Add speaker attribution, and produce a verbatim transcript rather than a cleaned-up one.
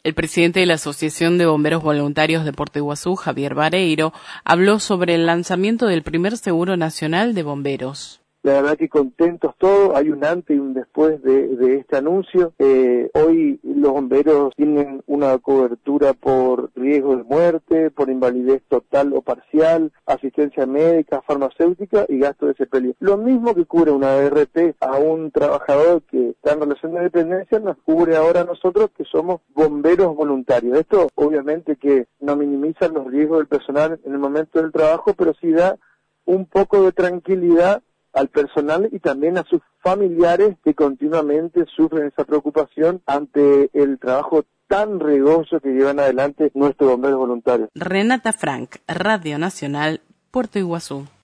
Speaker 1: El presidente de la Asociación de Bomberos Voluntarios de Puerto Iguazú, Javier Vareiro, habló sobre el lanzamiento del primer seguro nacional de bomberos.
Speaker 2: La verdad que contentos todos, hay un antes y un después de, de este anuncio. Eh, hoy los bomberos tienen una cobertura por riesgo de muerte, por invalidez total o parcial, asistencia médica, farmacéutica y gasto de sepelio. Lo mismo que cubre una A R T a un trabajador que está en relación de dependencia, nos cubre ahora a nosotros que somos bomberos voluntarios. Esto obviamente que no minimiza los riesgos del personal en el momento del trabajo, pero sí da un poco de tranquilidad al personal y también a sus familiares que continuamente sufren esa preocupación ante el trabajo tan riesgoso que llevan adelante nuestros bomberos voluntarios.
Speaker 1: Renata Frank, Radio Nacional, Puerto Iguazú.